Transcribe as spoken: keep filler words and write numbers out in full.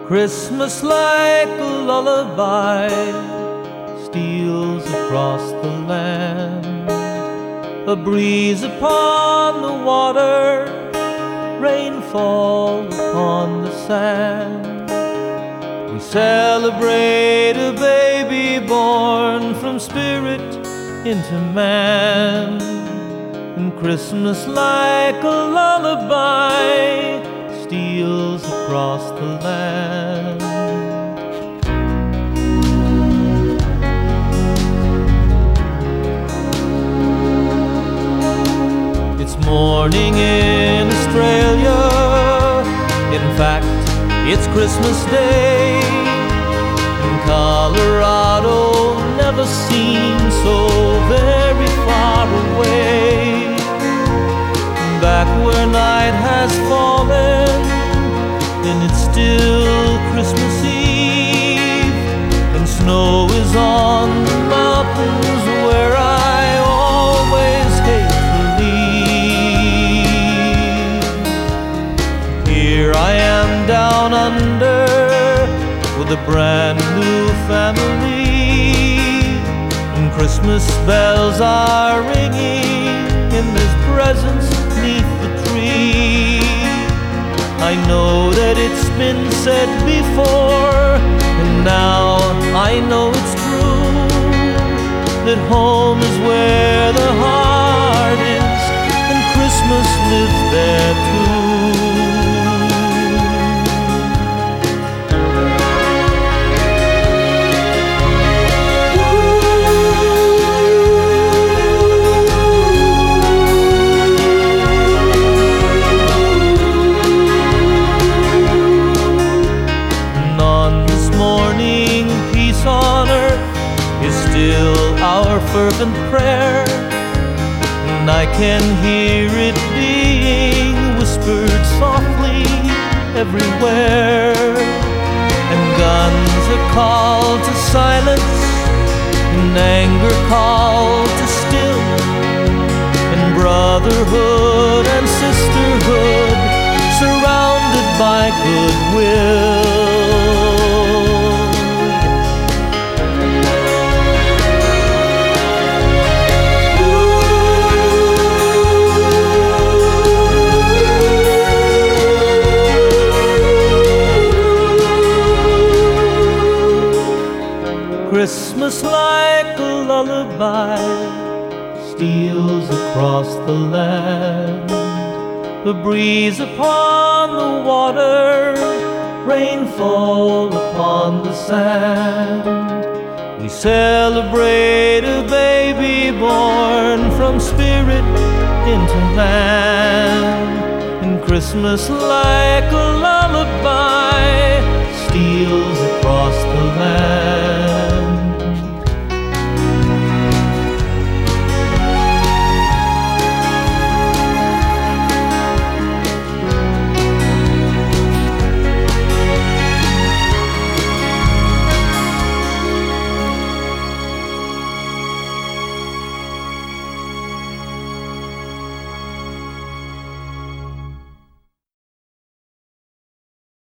Christmas like a lullaby steals across the land. A breeze upon the water, rainfall upon the sand. We celebrate a baby born from spirit into man. And Christmas like a lullaby steals across the land. It's morning in Australia. In fact, it's Christmas Day. And Colorado never seemed so very far away. Back where night has fallen, and it's still Christmas Eve, and snow is on the mountains where I always hate to leave. Here I am down under with a brand new family, and Christmas bells are ringing, and there's presents beneath the tree. I know that it's been said before, and now I know it's true, that home is where the heart is, and Christmas lives there too. Still our fervent prayer, and I can hear it being whispered softly everywhere. And guns are called to silence, and anger called to still, and brotherhood and sisterhood surrounded by goodwill. Christmas like a lullaby steals across the land. The breeze upon the water, rainfall upon the sand. We celebrate a baby born from spirit into man. And Christmas like a lullaby steals across the land.